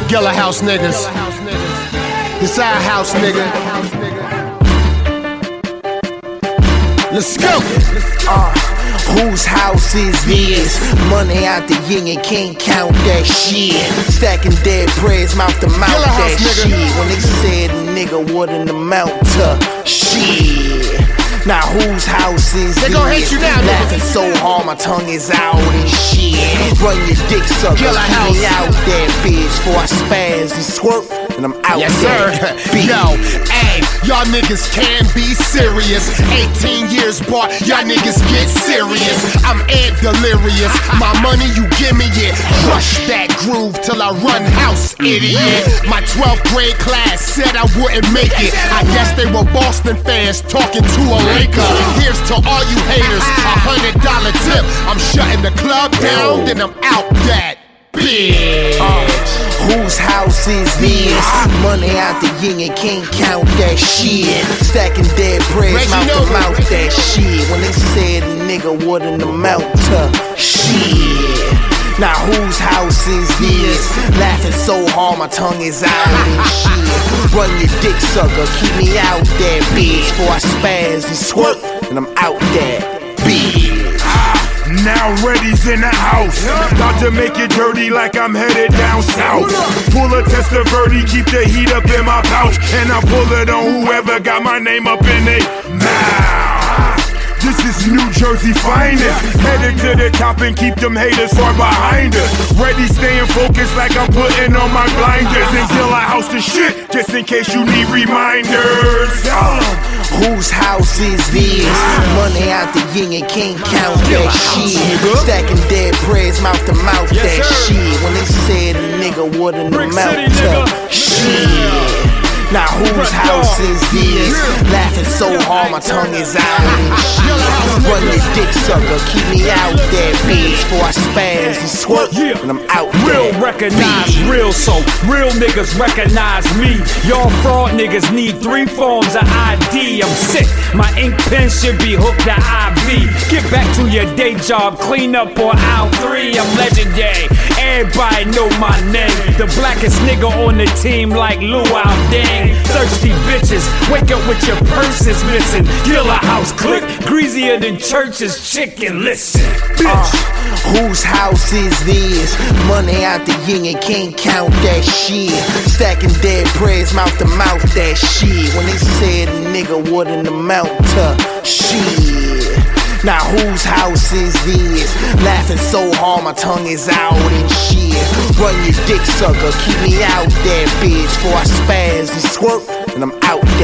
Gilla House niggas. This our house, nigga. Let's go. Whose house is this? Money out the yin and can't count that shit. Stacking dead breads, mouth to mouth that shit. When they said a nigga wouldn't amount to shit. Now whose house is this? They gon' hate you now, laughing so hard my tongue is out and shit. Run your dick sucker, keep me out that bitch. Before I spaz and squirt, and I'm out there. Yo, hey, y'all niggas can be serious. 18 years bar, y'all niggas get serious. I'm Ed Delirious. My money, you give me it. Crush that groove till I run house, idiot. My 12th grade class said I wouldn't make it. I guess they were Boston fans talking to a Laker. Here's to all you haters, $100 tip. I'm shutting the club down, then I'm out that bitch. Whose house is this? Money out the yin and can't count that shit. Stacking dead breads, mouth to mouth that shit. When they said a nigga wouldn't amount to shit. Now whose house is this? Laughing so hard my tongue is out and shit. Run your dick sucker, keep me out that bitch. Before I spaz and squirt, and I'm out that bitch. Now Reddy's in the house, about to make it dirty like I'm headed down south. Pull a Testaverde, keep the heat up in my pouch, and I pull it on whoever got my name up in their mouth. This is New Jersey finest, headed to the top and keep them haters far behind us. Ready, staying focused like I'm putting on my blinders. And Gilla House the shit, just in case you need reminders. Whose house is this? Money out the yin and can't count that shit. Stacking dead breads, mouth to mouth that shit. When they said a nigga wouldn't amount to shit. Now whose house is this? Laughing so hard my tongue is out and shit. Run your dick sucker, keep me out that bitch. Before I spaz and squirt, and I'm out real there. Recognize real, so real niggas recognize me. Y'all fraud niggas need 3 forms of ID. I'm sick, my ink pen should be hooked to IV. Get back to your day job, clean up on aisle 3. I'm legendary, everybody know my name. The blackest nigga on the team like Luau Dang. Thirsty bitches, wake up with your purses missing. Gilla House click, greasier than church's chicken. Listen, bitch. Whose house is this? Money out the yin and can't count that shit. Stacking dead breads, mouth to mouth that shit. When they said a nigga wouldn't amount to shit. Now whose house is this? Laughing so hard my tongue is out and shit. Run your dick sucker, keep me out that bitch. Before I spaz and squirt, and I'm out